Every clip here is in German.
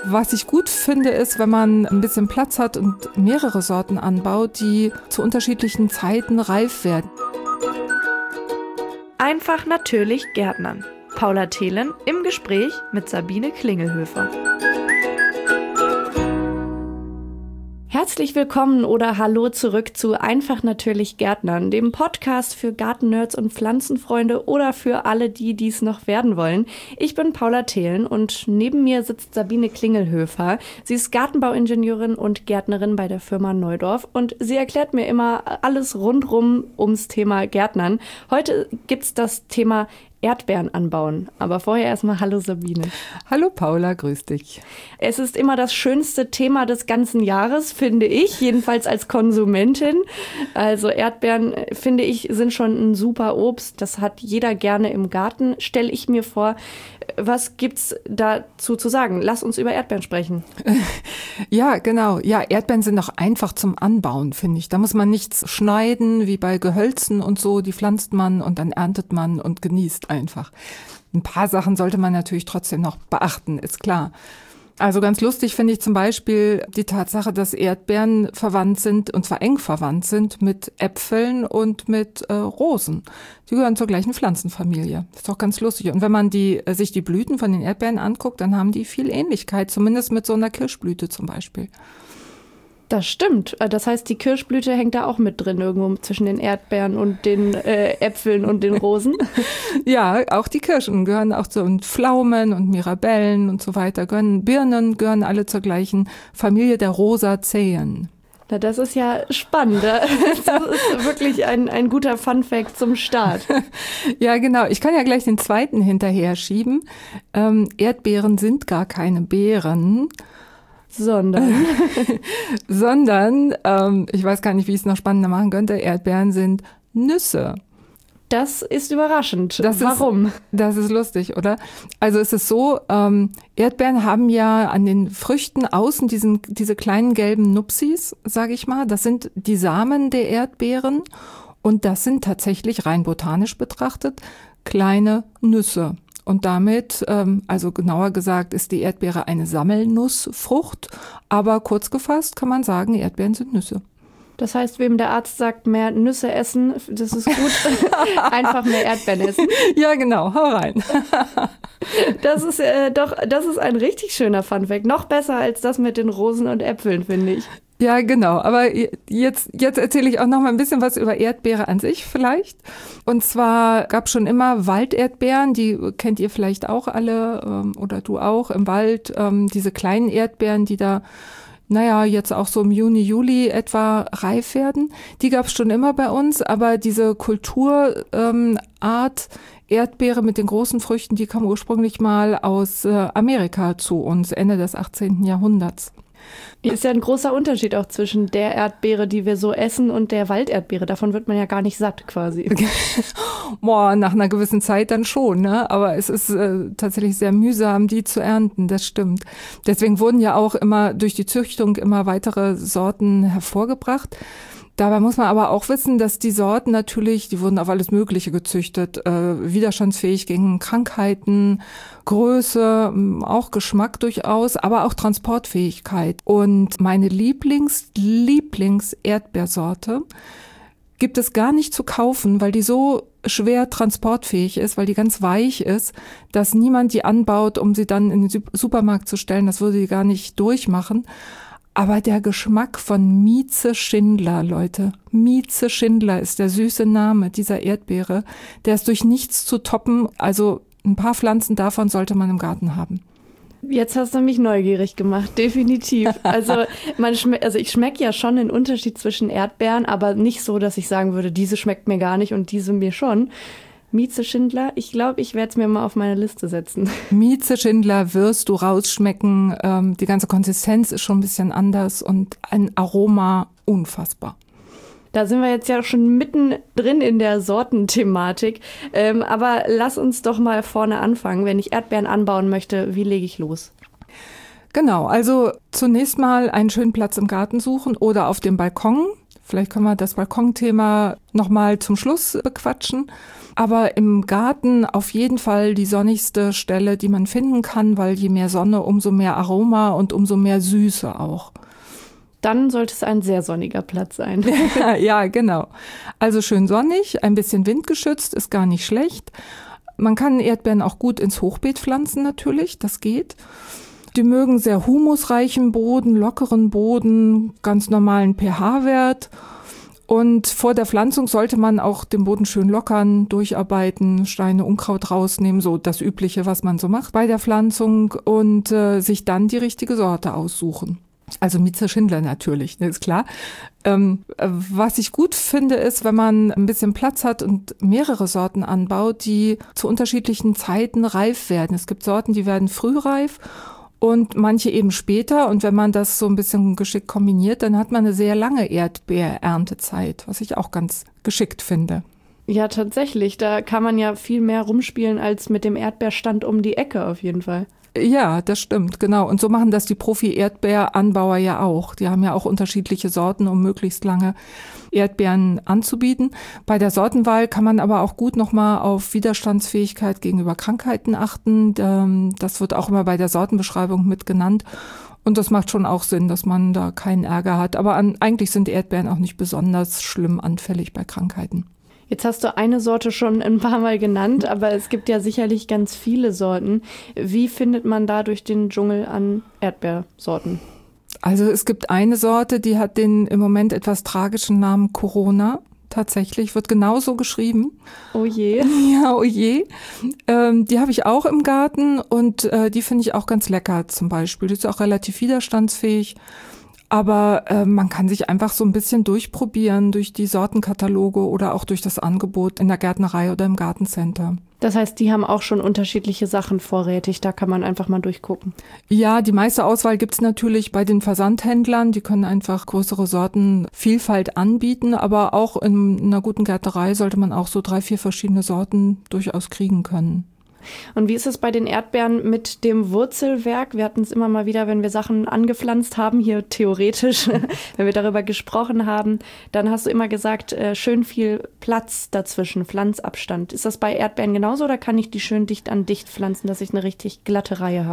Was ich gut finde, ist, wenn man ein bisschen Platz hat und mehrere Sorten anbaut, die zu unterschiedlichen Zeiten reif werden. Einfach natürlich Gärtnern. Paula Thelen im Gespräch mit Sabine Klingelhöfer. Herzlich willkommen oder hallo zurück zu Einfach natürlich Gärtnern, dem Podcast für Gartennerds und Pflanzenfreunde oder für alle, die dies noch werden wollen. Ich bin Paula Thelen und neben mir sitzt Sabine Klingelhöfer. Sie ist Gartenbauingenieurin und Gärtnerin bei der Firma Neudorf und sie erklärt mir immer alles rundrum ums Thema Gärtnern. Heute gibt's das Thema Erdbeeren anbauen. Aber vorher erstmal hallo Sabine. Hallo Paula, grüß dich. Es ist immer das schönste Thema des ganzen Jahres, finde ich, jedenfalls als Konsumentin. Also Erdbeeren, finde ich, sind schon ein super Obst. Das hat jeder gerne im Garten, stelle ich mir vor. Was gibt's dazu zu sagen? Lass uns über Erdbeeren sprechen. Ja, genau. Ja, Erdbeeren sind auch einfach zum Anbauen, finde ich. Da muss man nichts schneiden, wie bei Gehölzen und so. Die pflanzt man und dann erntet man und genießt einfach. Ein paar Sachen sollte man natürlich trotzdem noch beachten, ist klar. Also ganz lustig finde ich zum Beispiel die Tatsache, dass Erdbeeren verwandt sind, und zwar eng verwandt sind, mit Äpfeln und mit Rosen. Die gehören zur gleichen Pflanzenfamilie. Das ist doch ganz lustig. Und wenn man sich die Blüten von den Erdbeeren anguckt, dann haben die viel Ähnlichkeit, zumindest mit so einer Kirschblüte zum Beispiel. Das stimmt. Das heißt, die Kirschblüte hängt da auch mit drin, irgendwo zwischen den Erdbeeren und den Äpfeln und den Rosen. Ja, auch die Kirschen gehören auch zu, und Pflaumen und Mirabellen und so weiter. Birnen gehören alle zur gleichen Familie der Rosazeen. Na, das ist ja spannend. Das ist wirklich ein guter Funfact zum Start. Ja, genau. Ich kann ja gleich den zweiten hinterher schieben. Erdbeeren sind gar keine Beeren. Sondern, ich weiß gar nicht, wie ich es noch spannender machen könnte, Erdbeeren sind Nüsse. Das ist überraschend. Warum? Das ist lustig, oder? Also es ist so, Erdbeeren haben ja an den Früchten außen diese kleinen gelben Nupsis, sage ich mal. Das sind die Samen der Erdbeeren und das sind tatsächlich rein botanisch betrachtet kleine Nüsse. Und damit, also genauer gesagt, ist die Erdbeere eine Sammelnussfrucht. Aber kurz gefasst kann man sagen, Erdbeeren sind Nüsse. Das heißt, wem der Arzt sagt, mehr Nüsse essen, das ist gut, einfach mehr Erdbeeren essen. Ja, genau, hau rein. Das ist ein richtig schöner Funfact. Noch besser als das mit den Rosen und Äpfeln, finde ich. Ja, genau. Aber jetzt erzähle ich auch noch mal ein bisschen was über Erdbeere an sich vielleicht. Und zwar gab es schon immer Walderdbeeren, die kennt ihr vielleicht auch alle oder du auch im Wald. Diese kleinen Erdbeeren, die da, jetzt auch so im Juni, Juli etwa reif werden. Die gab es schon immer bei uns, aber diese Kulturart Erdbeere mit den großen Früchten, die kam ursprünglich mal aus Amerika zu uns, Ende des 18. Jahrhunderts. Ist ja ein großer Unterschied auch zwischen der Erdbeere, die wir so essen, und der Walderdbeere. Davon wird man ja gar nicht satt quasi. Boah, nach einer gewissen Zeit dann schon, ne? Aber es ist tatsächlich sehr mühsam, die zu ernten, das stimmt. Deswegen wurden ja auch immer durch die Züchtung immer weitere Sorten hervorgebracht. Dabei muss man aber auch wissen, dass die Sorten natürlich, die wurden auf alles Mögliche gezüchtet, widerstandsfähig gegen Krankheiten, Größe, auch Geschmack durchaus, aber auch Transportfähigkeit. Und meine Lieblings-Erdbeersorte gibt es gar nicht zu kaufen, weil die so schwer transportfähig ist, weil die ganz weich ist, dass niemand die anbaut, um sie dann in den Supermarkt zu stellen. Das würde die gar nicht durchmachen. Aber der Geschmack von Mieze Schindler, Leute, Mieze Schindler ist der süße Name dieser Erdbeere. Der ist durch nichts zu toppen. Also ein paar Pflanzen davon sollte man im Garten haben. Jetzt hast du mich neugierig gemacht, definitiv. Also ich schmecke ja schon den Unterschied zwischen Erdbeeren, aber nicht so, dass ich sagen würde, diese schmeckt mir gar nicht und diese mir schon. Mieze Schindler, ich glaube, ich werde es mir mal auf meine Liste setzen. Mieze Schindler wirst du rausschmecken. Die ganze Konsistenz ist schon ein bisschen anders und ein Aroma unfassbar. Da sind wir jetzt ja schon mittendrin in der Sortenthematik. Aber lass uns doch mal vorne anfangen. Wenn ich Erdbeeren anbauen möchte, wie lege ich los? Genau, also zunächst mal einen schönen Platz im Garten suchen oder auf dem Balkon. Vielleicht können wir das Balkonthema nochmal zum Schluss bequatschen. Aber im Garten auf jeden Fall die sonnigste Stelle, die man finden kann, weil je mehr Sonne, umso mehr Aroma und umso mehr Süße auch. Dann sollte es ein sehr sonniger Platz sein. Ja, genau. Also schön sonnig, ein bisschen windgeschützt, ist gar nicht schlecht. Man kann Erdbeeren auch gut ins Hochbeet pflanzen natürlich, das geht. Die mögen sehr humusreichen Boden, lockeren Boden, ganz normalen pH-Wert. Und vor der Pflanzung sollte man auch den Boden schön lockern, durcharbeiten, Steine, Unkraut rausnehmen, so das Übliche, was man so macht bei der Pflanzung und sich dann die richtige Sorte aussuchen. Also Mieze Schindler natürlich, ist klar. Was ich gut finde, ist, wenn man ein bisschen Platz hat und mehrere Sorten anbaut, die zu unterschiedlichen Zeiten reif werden. Es gibt Sorten, die werden frühreif und manche eben später. Und wenn man das so ein bisschen geschickt kombiniert, dann hat man eine sehr lange Erdbeererntezeit, was ich auch ganz geschickt finde. Ja, tatsächlich. Da kann man ja viel mehr rumspielen als mit dem Erdbeerstand um die Ecke auf jeden Fall. Ja, das stimmt, genau. Und so machen das die Profi-Erdbeeranbauer ja auch. Die haben ja auch unterschiedliche Sorten, um möglichst lange Erdbeeren anzubieten. Bei der Sortenwahl kann man aber auch gut nochmal auf Widerstandsfähigkeit gegenüber Krankheiten achten. Das wird auch immer bei der Sortenbeschreibung mit genannt. Und das macht schon auch Sinn, dass man da keinen Ärger hat. Aber eigentlich sind Erdbeeren auch nicht besonders schlimm anfällig bei Krankheiten. Jetzt hast du eine Sorte schon ein paar Mal genannt, aber es gibt ja sicherlich ganz viele Sorten. Wie findet man da durch den Dschungel an Erdbeersorten? Also es gibt eine Sorte, die hat den im Moment etwas tragischen Namen Corona. Tatsächlich, wird genauso geschrieben. Oh je. Ja, oh je. Die habe ich auch im Garten und die finde ich auch ganz lecker zum Beispiel. Die ist auch relativ widerstandsfähig. Aber man kann sich einfach so ein bisschen durchprobieren durch die Sortenkataloge oder auch durch das Angebot in der Gärtnerei oder im Gartencenter. Das heißt, die haben auch schon unterschiedliche Sachen vorrätig, da kann man einfach mal durchgucken. Ja, die meiste Auswahl gibt's natürlich bei den Versandhändlern. Die können einfach größere Sortenvielfalt anbieten, aber auch in einer guten Gärtnerei sollte man auch so 3, 4 verschiedene Sorten durchaus kriegen können. Und wie ist es bei den Erdbeeren mit dem Wurzelwerk? Wir hatten es immer mal wieder, wenn wir Sachen angepflanzt haben, hier theoretisch, wenn wir darüber gesprochen haben, dann hast du immer gesagt, schön viel Platz dazwischen, Pflanzabstand. Ist das bei Erdbeeren genauso oder kann ich die schön dicht an dicht pflanzen, dass ich eine richtig glatte Reihe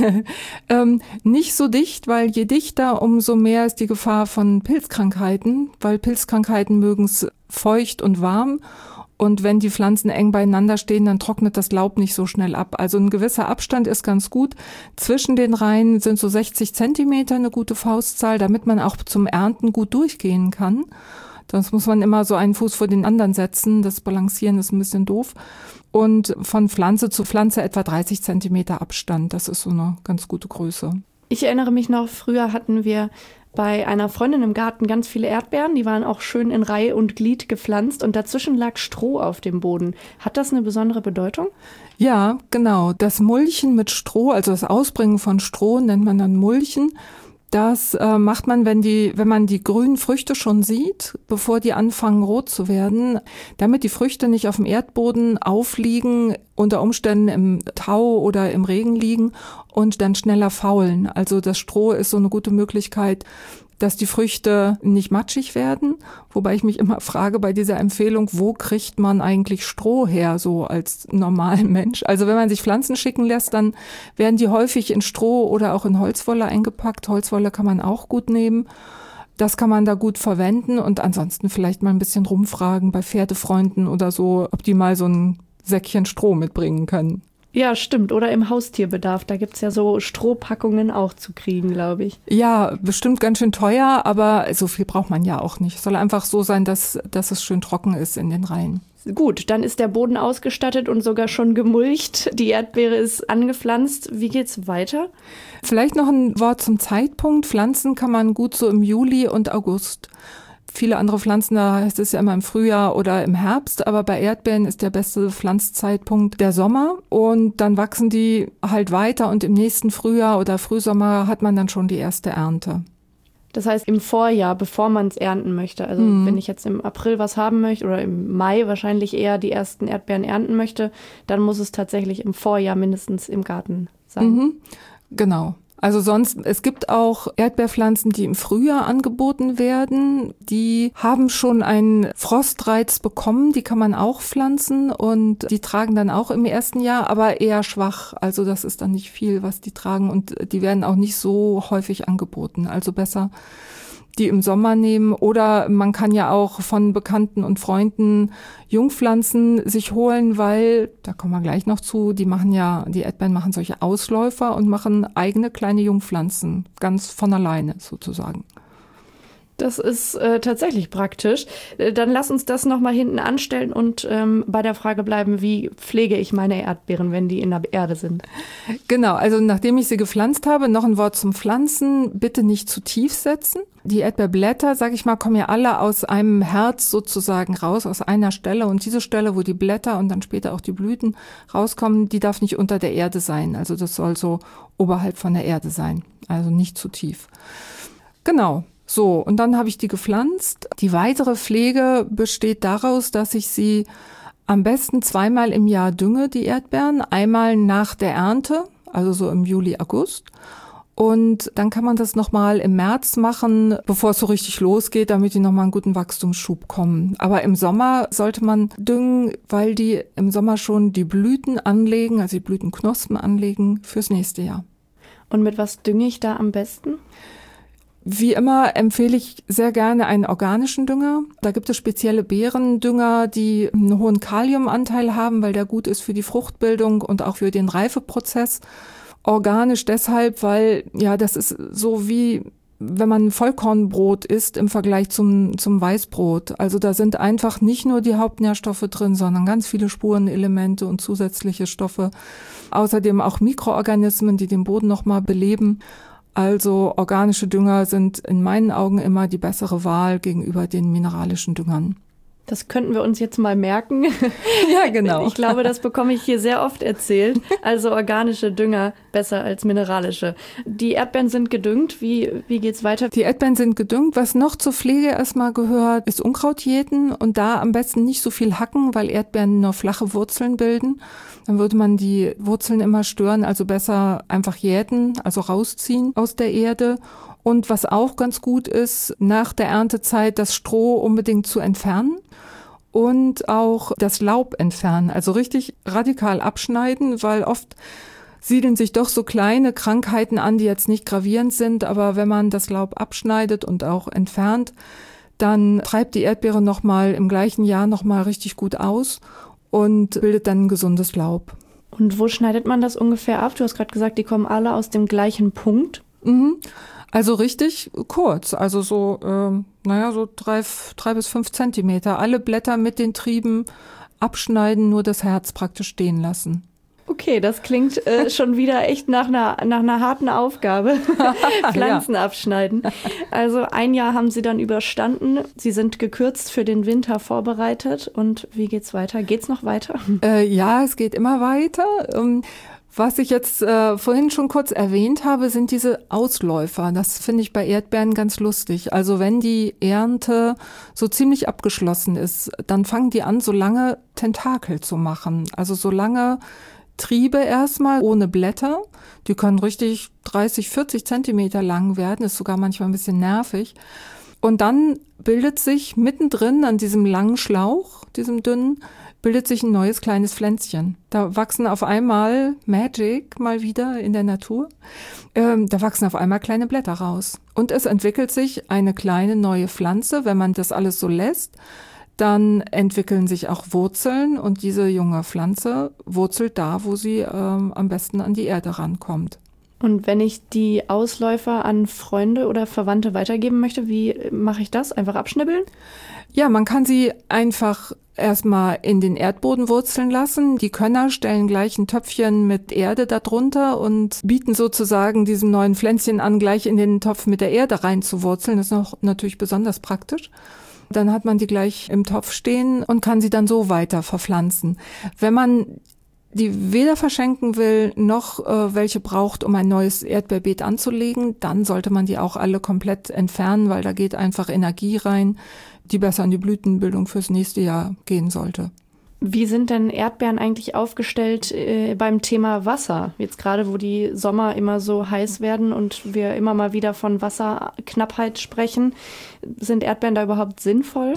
habe? Nicht so dicht, weil je dichter, umso mehr ist die Gefahr von Pilzkrankheiten, weil Pilzkrankheiten mögen es feucht und warm. Und wenn die Pflanzen eng beieinander stehen, dann trocknet das Laub nicht so schnell ab. Also ein gewisser Abstand ist ganz gut. Zwischen den Reihen sind so 60 Zentimeter eine gute Faustzahl, damit man auch zum Ernten gut durchgehen kann. Sonst muss man immer so einen Fuß vor den anderen setzen. Das Balancieren ist ein bisschen doof. Und von Pflanze zu Pflanze etwa 30 Zentimeter Abstand. Das ist so eine ganz gute Größe. Ich erinnere mich noch, früher hatten wir bei einer Freundin im Garten ganz viele Erdbeeren. Die waren auch schön in Reihe und Glied gepflanzt und dazwischen lag Stroh auf dem Boden. Hat das eine besondere Bedeutung? Ja, genau. Das Mulchen mit Stroh, also das Ausbringen von Stroh nennt man dann Mulchen. Das macht man, wenn man die grünen Früchte schon sieht, bevor die anfangen rot zu werden, damit die Früchte nicht auf dem Erdboden aufliegen, unter Umständen im Tau oder im Regen liegen und dann schneller faulen. Also das Stroh ist so eine gute Möglichkeit, dass die Früchte nicht matschig werden. Wobei ich mich immer frage bei dieser Empfehlung, wo kriegt man eigentlich Stroh her, so als normaler Mensch? Also wenn man sich Pflanzen schicken lässt, dann werden die häufig in Stroh oder auch in Holzwolle eingepackt. Holzwolle kann man auch gut nehmen. Das kann man da gut verwenden und ansonsten vielleicht mal ein bisschen rumfragen bei Pferdefreunden oder so, ob die mal so ein Säckchen Stroh mitbringen können. Ja, stimmt. Oder im Haustierbedarf. Da gibt's ja so Strohpackungen auch zu kriegen, glaube ich. Ja, bestimmt ganz schön teuer, aber so viel braucht man ja auch nicht. Es soll einfach so sein, dass es schön trocken ist in den Reihen. Gut, dann ist der Boden ausgestattet und sogar schon gemulcht. Die Erdbeere ist angepflanzt. Wie geht's weiter? Vielleicht noch ein Wort zum Zeitpunkt. Pflanzen kann man gut so im Juli und August. Viele andere Pflanzen, da heißt es ja immer im Frühjahr oder im Herbst, aber bei Erdbeeren ist der beste Pflanzzeitpunkt der Sommer und dann wachsen die halt weiter und im nächsten Frühjahr oder Frühsommer hat man dann schon die erste Ernte. Das heißt im Vorjahr, bevor man es ernten möchte. Also wenn ich jetzt im April was haben möchte oder im Mai wahrscheinlich eher die ersten Erdbeeren ernten möchte, dann muss es tatsächlich im Vorjahr mindestens im Garten sein. Genau. Also sonst, es gibt auch Erdbeerpflanzen, die im Frühjahr angeboten werden. Die haben schon einen Frostreiz bekommen, die kann man auch pflanzen und die tragen dann auch im ersten Jahr, aber eher schwach. Also das ist dann nicht viel, was die tragen und die werden auch nicht so häufig angeboten. Also besser die im Sommer nehmen oder man kann ja auch von Bekannten und Freunden Jungpflanzen sich holen, weil, da kommen wir gleich noch zu, die Erdbeeren machen solche Ausläufer und machen eigene kleine Jungpflanzen, ganz von alleine sozusagen. Das ist tatsächlich praktisch. Dann lass uns das nochmal hinten anstellen und bei der Frage bleiben, wie pflege ich meine Erdbeeren, wenn die in der Erde sind? Genau, also nachdem ich sie gepflanzt habe, noch ein Wort zum Pflanzen, bitte nicht zu tief setzen. Die Erdbeerblätter, sag ich mal, kommen ja alle aus einem Herz sozusagen raus, aus einer Stelle. Und diese Stelle, wo die Blätter und dann später auch die Blüten rauskommen, die darf nicht unter der Erde sein. Also das soll so oberhalb von der Erde sein, also nicht zu tief. Genau. So, und dann habe ich die gepflanzt. Die weitere Pflege besteht daraus, dass ich sie am besten 2-mal im Jahr dünge, die Erdbeeren. Einmal nach der Ernte, also so im Juli, August. Und dann kann man das nochmal im März machen, bevor es so richtig losgeht, damit die nochmal einen guten Wachstumsschub kommen. Aber im Sommer sollte man düngen, weil die im Sommer schon die Blüten anlegen, also die Blütenknospen anlegen fürs nächste Jahr. Und mit was dünge ich da am besten? Wie immer empfehle ich sehr gerne einen organischen Dünger. Da gibt es spezielle Beerendünger, die einen hohen Kaliumanteil haben, weil der gut ist für die Fruchtbildung und auch für den Reifeprozess. Organisch deshalb, weil ja das ist so wie wenn man Vollkornbrot isst im Vergleich zum Weißbrot. Also da sind einfach nicht nur die Hauptnährstoffe drin, sondern ganz viele Spurenelemente und zusätzliche Stoffe. Außerdem auch Mikroorganismen, die den Boden nochmal beleben. Also organische Dünger sind in meinen Augen immer die bessere Wahl gegenüber den mineralischen Düngern. Das könnten wir uns jetzt mal merken. Ja, genau. Ich glaube, das bekomme ich hier sehr oft erzählt. Also organische Dünger besser als mineralische. Die Erdbeeren sind gedüngt. Wie geht's weiter? Die Erdbeeren sind gedüngt. Was noch zur Pflege erstmal gehört, ist Unkraut jäten und da am besten nicht so viel hacken, weil Erdbeeren nur flache Wurzeln bilden. Dann würde man die Wurzeln immer stören, also besser einfach jäten, also rausziehen aus der Erde. Und was auch ganz gut ist, nach der Erntezeit das Stroh unbedingt zu entfernen und auch das Laub entfernen, also richtig radikal abschneiden, weil oft siedeln sich doch so kleine Krankheiten an, die jetzt nicht gravierend sind, aber wenn man das Laub abschneidet und auch entfernt, dann treibt die Erdbeere nochmal im gleichen Jahr nochmal richtig gut aus und bildet dann ein gesundes Laub. Und wo schneidet man das ungefähr ab? Du hast gerade gesagt, die kommen alle aus dem gleichen Punkt. Also richtig kurz, also so, so 3 bis 5 Zentimeter. Alle Blätter mit den Trieben abschneiden, nur das Herz praktisch stehen lassen. Okay, das klingt schon wieder echt nach einer harten Aufgabe. Pflanzen abschneiden. Also 1 Jahr haben Sie dann überstanden. Sie sind gekürzt für den Winter vorbereitet. Und wie geht's weiter? Geht's noch weiter? Ja, es geht immer weiter. Was ich jetzt vorhin schon kurz erwähnt habe, sind diese Ausläufer. Das finde ich bei Erdbeeren ganz lustig. Also wenn die Ernte so ziemlich abgeschlossen ist, dann fangen die an, so lange Tentakel zu machen. Also so lange Triebe erstmal ohne Blätter. Die können richtig 30, 40 Zentimeter lang werden. Ist sogar manchmal ein bisschen nervig. Und dann bildet sich mittendrin an diesem langen Schlauch, diesem dünnen, bildet sich ein neues kleines Pflänzchen. Da wachsen auf einmal, Magic mal wieder in der Natur, da wachsen auf einmal kleine Blätter raus. Und es entwickelt sich eine kleine neue Pflanze. Wenn man das alles so lässt, dann entwickeln sich auch Wurzeln und diese junge Pflanze wurzelt da, wo sie am besten an die Erde rankommt. Und wenn ich die Ausläufer an Freunde oder Verwandte weitergeben möchte, wie mache ich das? Einfach abschnibbeln? Ja, man kann sie einfach erstmal in den Erdboden wurzeln lassen. Die Könner stellen gleich ein Töpfchen mit Erde darunter und bieten sozusagen diesem neuen Pflänzchen an, gleich in den Topf mit der Erde reinzuwurzeln. Das ist auch natürlich besonders praktisch. Dann hat man die gleich im Topf stehen und kann sie dann so weiter verpflanzen. Wenn man die weder verschenken will, noch welche braucht, um ein neues Erdbeerbeet anzulegen, dann sollte man die auch alle komplett entfernen, weil da geht einfach Energie rein, die besser an die Blütenbildung fürs nächste Jahr gehen sollte. Wie sind denn Erdbeeren eigentlich aufgestellt beim Thema Wasser? Jetzt gerade, wo die Sommer immer so heiß werden und wir immer mal wieder von Wasserknappheit sprechen, sind Erdbeeren da überhaupt sinnvoll?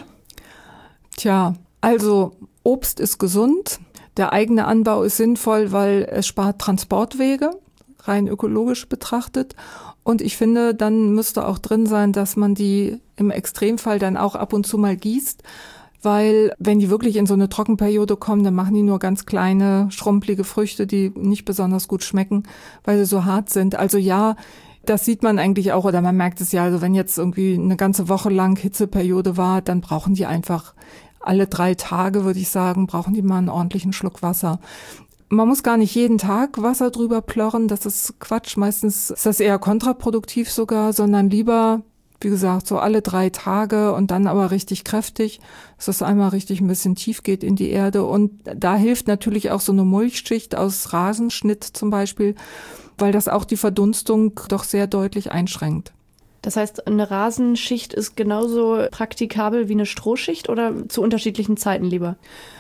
Tja, also Obst ist gesund, der eigene Anbau ist sinnvoll, weil es spart Transportwege, rein ökologisch betrachtet. Und ich finde, dann müsste auch drin sein, dass man die im Extremfall dann auch ab und zu mal gießt. Weil wenn die wirklich in so eine Trockenperiode kommen, dann machen die nur ganz kleine, schrumpelige Früchte, die nicht besonders gut schmecken, weil sie so hart sind. Also ja, das sieht man eigentlich auch, oder man merkt es ja, also wenn jetzt irgendwie eine ganze Woche lang Hitzeperiode war, dann brauchen die einfach alle 3 Tage, würde ich sagen, brauchen die mal einen ordentlichen Schluck Wasser. Man muss gar nicht jeden Tag Wasser drüber plörren, das ist Quatsch. Meistens ist das eher kontraproduktiv sogar, sondern lieber, wie gesagt, so alle 3 Tage und dann aber richtig kräftig, dass das einmal richtig ein bisschen tief geht in die Erde. Und da hilft natürlich auch so eine Mulchschicht aus Rasenschnitt zum Beispiel, weil das auch die Verdunstung doch sehr deutlich einschränkt. Das heißt, eine Rasenschicht ist genauso praktikabel wie eine Strohschicht oder zu unterschiedlichen Zeiten lieber?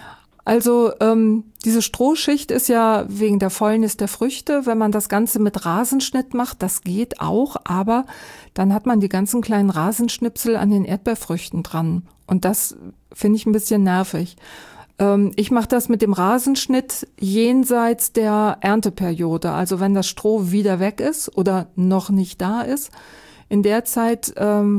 Also diese Strohschicht ist ja wegen der Fäulnis der Früchte. Wenn man das Ganze mit Rasenschnitt macht, das geht auch, aber dann hat man die ganzen kleinen Rasenschnipsel an den Erdbeerfrüchten dran. Und das finde ich ein bisschen nervig. Ich mache das mit dem Rasenschnitt jenseits der Ernteperiode. Also wenn das Stroh wieder weg ist oder noch nicht da ist, in der Zeit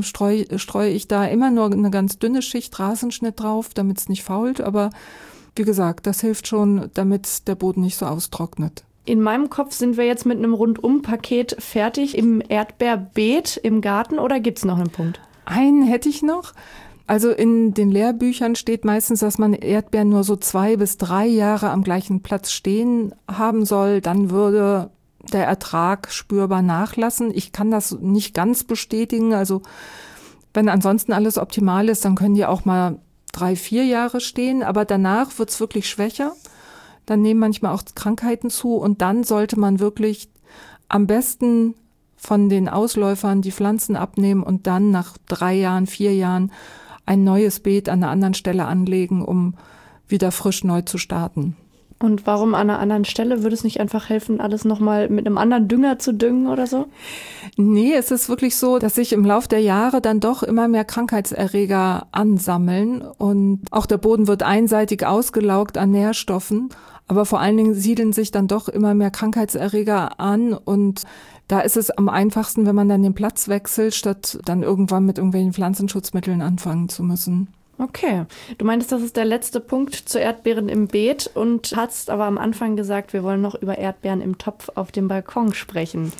streue ich da immer nur eine ganz dünne Schicht Rasenschnitt drauf, damit es nicht fault, aber wie gesagt, das hilft schon, damit der Boden nicht so austrocknet. In meinem Kopf sind wir jetzt mit einem Rundum-Paket fertig im Erdbeerbeet im Garten oder gibt's noch einen Punkt? Einen hätte ich noch. Also in den Lehrbüchern steht meistens, dass man Erdbeeren nur so 2 bis 3 Jahre am gleichen Platz stehen haben soll. Dann würde der Ertrag spürbar nachlassen. Ich kann das nicht ganz bestätigen. Also wenn ansonsten alles optimal ist, dann können die auch mal 3, 4 Jahre stehen, aber danach wird's wirklich schwächer. Dann nehmen manchmal auch Krankheiten zu und dann sollte man wirklich am besten von den Ausläufern die Pflanzen abnehmen und dann nach 3 Jahren, 4 Jahren ein neues Beet an einer anderen Stelle anlegen, um wieder frisch neu zu starten. Und warum an einer anderen Stelle? Würde es nicht einfach helfen, alles nochmal mit einem anderen Dünger zu düngen oder so? Nee, es ist wirklich so, dass sich im Lauf der Jahre dann doch immer mehr Krankheitserreger ansammeln und auch der Boden wird einseitig ausgelaugt an Nährstoffen, aber vor allen Dingen siedeln sich dann doch immer mehr Krankheitserreger an und da ist es am einfachsten, wenn man dann den Platz wechselt, statt dann irgendwann mit irgendwelchen Pflanzenschutzmitteln anfangen zu müssen. Okay, du meintest, das ist der letzte Punkt zu Erdbeeren im Beet und hast aber am Anfang gesagt, wir wollen noch über Erdbeeren im Topf auf dem Balkon sprechen.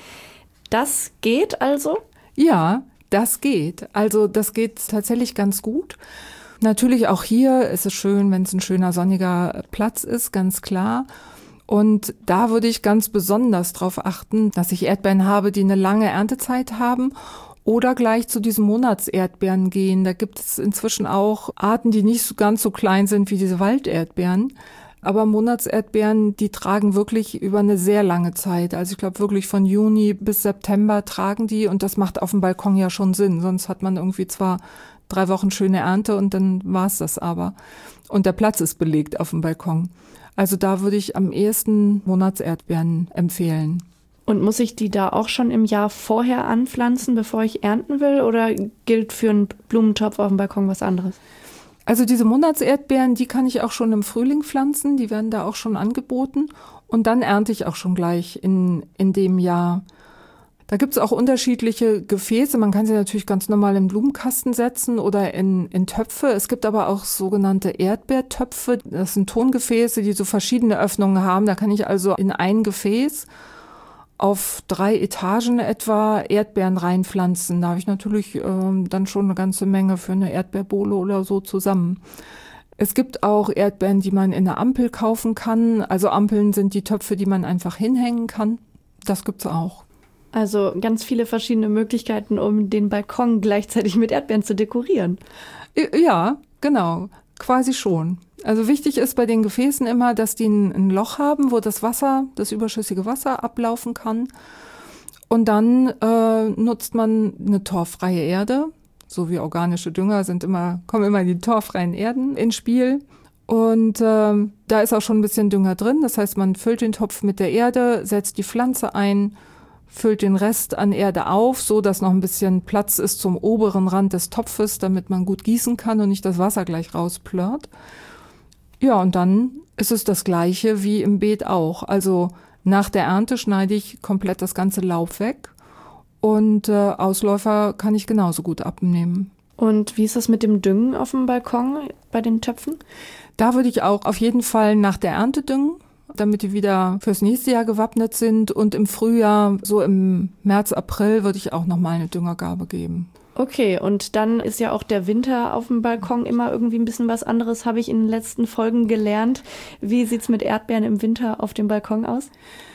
Das geht also? Ja, das geht. Also das geht tatsächlich ganz gut. Natürlich auch hier ist es schön, wenn es ein schöner sonniger Platz ist, ganz klar. Und da würde ich ganz besonders darauf achten, dass ich Erdbeeren habe, die eine lange Erntezeit haben oder gleich zu diesen Monatserdbeeren gehen. Da gibt es inzwischen auch Arten, die nicht so ganz so klein sind wie diese Walderdbeeren. Aber Monatserdbeeren, die tragen wirklich über eine sehr lange Zeit. Also ich glaube wirklich von Juni bis September tragen die und das macht auf dem Balkon ja schon Sinn. Sonst hat man irgendwie zwar 3 Wochen schöne Ernte und dann war's das aber. Und der Platz ist belegt auf dem Balkon. Also da würde ich am ehesten Monatserdbeeren empfehlen. Und muss ich die da auch schon im Jahr vorher anpflanzen, bevor ich ernten will? Oder gilt für einen Blumentopf auf dem Balkon was anderes? Also diese Monatserdbeeren, die kann ich auch schon im Frühling pflanzen. Die werden da auch schon angeboten. Und dann ernte ich auch schon gleich in dem Jahr. Da gibt es auch unterschiedliche Gefäße. Man kann sie natürlich ganz normal in Blumenkasten setzen oder in Töpfe. Es gibt aber auch sogenannte Erdbeertöpfe. Das sind Tongefäße, die so verschiedene Öffnungen haben. Da kann ich also in ein Gefäß auf 3 Etagen etwa Erdbeeren reinpflanzen. Da habe ich natürlich dann schon eine ganze Menge für eine Erdbeerbohle oder so zusammen. Es gibt auch Erdbeeren, die man in einer Ampel kaufen kann. Also Ampeln sind die Töpfe, die man einfach hinhängen kann. Das gibt's auch. Also ganz viele verschiedene Möglichkeiten, um den Balkon gleichzeitig mit Erdbeeren zu dekorieren. Ja, genau. Quasi schon. Also wichtig ist bei den Gefäßen immer, dass die ein Loch haben, wo das Wasser, das überschüssige Wasser ablaufen kann. Und dann nutzt man eine torffreie Erde. So wie organische Dünger kommen immer die torffreien Erden ins Spiel. Und da ist auch schon ein bisschen Dünger drin. Das heißt, man füllt den Topf mit der Erde, setzt die Pflanze ein, füllt den Rest an Erde auf, so dass noch ein bisschen Platz ist zum oberen Rand des Topfes, damit man gut gießen kann und nicht das Wasser gleich rausplörrt. Ja, und dann ist es das Gleiche wie im Beet auch. Also nach der Ernte schneide ich komplett das ganze Laub weg und Ausläufer kann ich genauso gut abnehmen. Und wie ist das mit dem Düngen auf dem Balkon bei den Töpfen? Da würde ich auch auf jeden Fall nach der Ernte düngen, damit die wieder fürs nächste Jahr gewappnet sind. Und im Frühjahr, so im März, April, würde ich auch nochmal eine Düngergabe geben. Okay, und dann ist ja auch der Winter auf dem Balkon immer irgendwie ein bisschen was anderes, habe ich in den letzten Folgen gelernt. Wie sieht's mit Erdbeeren im Winter auf dem Balkon aus?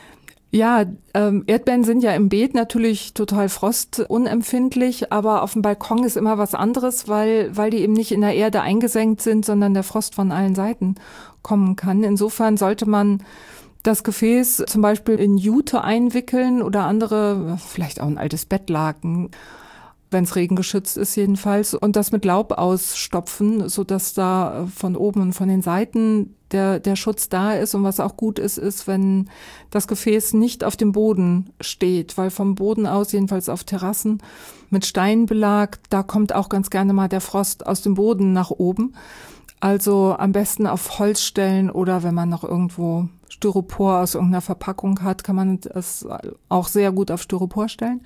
Ja, Erdbeeren sind ja im Beet natürlich total frostunempfindlich, aber auf dem Balkon ist immer was anderes, weil die eben nicht in der Erde eingesenkt sind, sondern der Frost von allen Seiten kommen kann. Insofern sollte man das Gefäß zum Beispiel in Jute einwickeln oder andere, vielleicht auch ein altes Bettlaken, wenn es regengeschützt ist jedenfalls, und das mit Laub ausstopfen, sodass da von oben und von den Seiten der Schutz da ist. Und was auch gut ist, wenn das Gefäß nicht auf dem Boden steht, weil vom Boden aus, jedenfalls auf Terrassen mit Steinbelag, da kommt auch ganz gerne mal der Frost aus dem Boden nach oben. Also am besten auf Holz stellen oder wenn man noch irgendwo Styropor aus irgendeiner Verpackung hat, kann man es auch sehr gut auf Styropor stellen.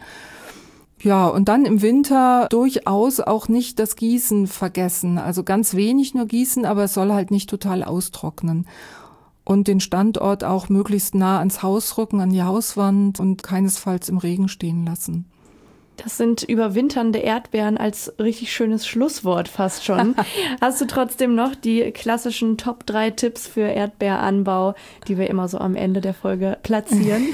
Ja, und dann im Winter durchaus auch nicht das Gießen vergessen. Also ganz wenig nur gießen, aber es soll halt nicht total austrocknen. Und den Standort auch möglichst nah ans Haus rücken, an die Hauswand und keinesfalls im Regen stehen lassen. Das sind überwinternde Erdbeeren als richtig schönes Schlusswort fast schon. Hast du trotzdem noch die klassischen Top 3 Tipps für Erdbeeranbau, die wir immer so am Ende der Folge platzieren?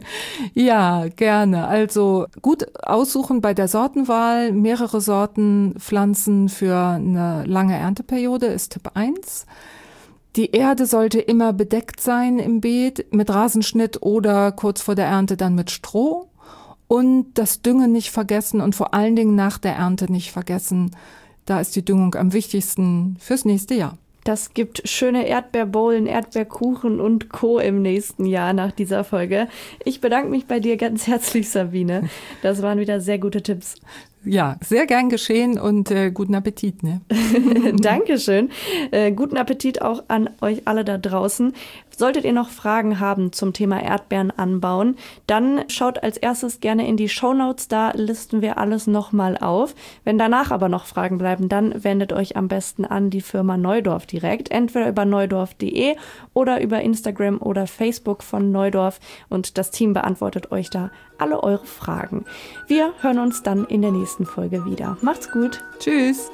Ja, gerne. Also gut aussuchen bei der Sortenwahl. Mehrere Sorten pflanzen für eine lange Ernteperiode ist Tipp 1. Die Erde sollte immer bedeckt sein im Beet mit Rasenschnitt oder kurz vor der Ernte dann mit Stroh. Und das Düngen nicht vergessen und vor allen Dingen nach der Ernte nicht vergessen. Da ist die Düngung am wichtigsten fürs nächste Jahr. Das gibt schöne Erdbeerbowlen, Erdbeerkuchen und Co. im nächsten Jahr nach dieser Folge. Ich bedanke mich bei dir ganz herzlich, Sabine. Das waren wieder sehr gute Tipps. Ja, sehr gern geschehen und guten Appetit. Ne? Dankeschön. Guten Appetit auch an euch alle da draußen. Solltet ihr noch Fragen haben zum Thema Erdbeeren anbauen, dann schaut als erstes gerne in die Shownotes, da listen wir alles nochmal auf. Wenn danach aber noch Fragen bleiben, dann wendet euch am besten an die Firma Neudorf direkt, entweder über neudorf.de oder über Instagram oder Facebook von Neudorf und das Team beantwortet euch da alle eure Fragen. Wir hören uns dann in der nächsten Folge wieder. Macht's gut. Tschüss.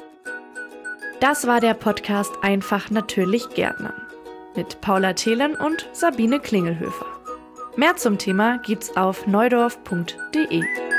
Das war der Podcast Einfach natürlich Gärtnern mit Paula Thelen und Sabine Klingelhöfer. Mehr zum Thema gibt's auf neudorf.de.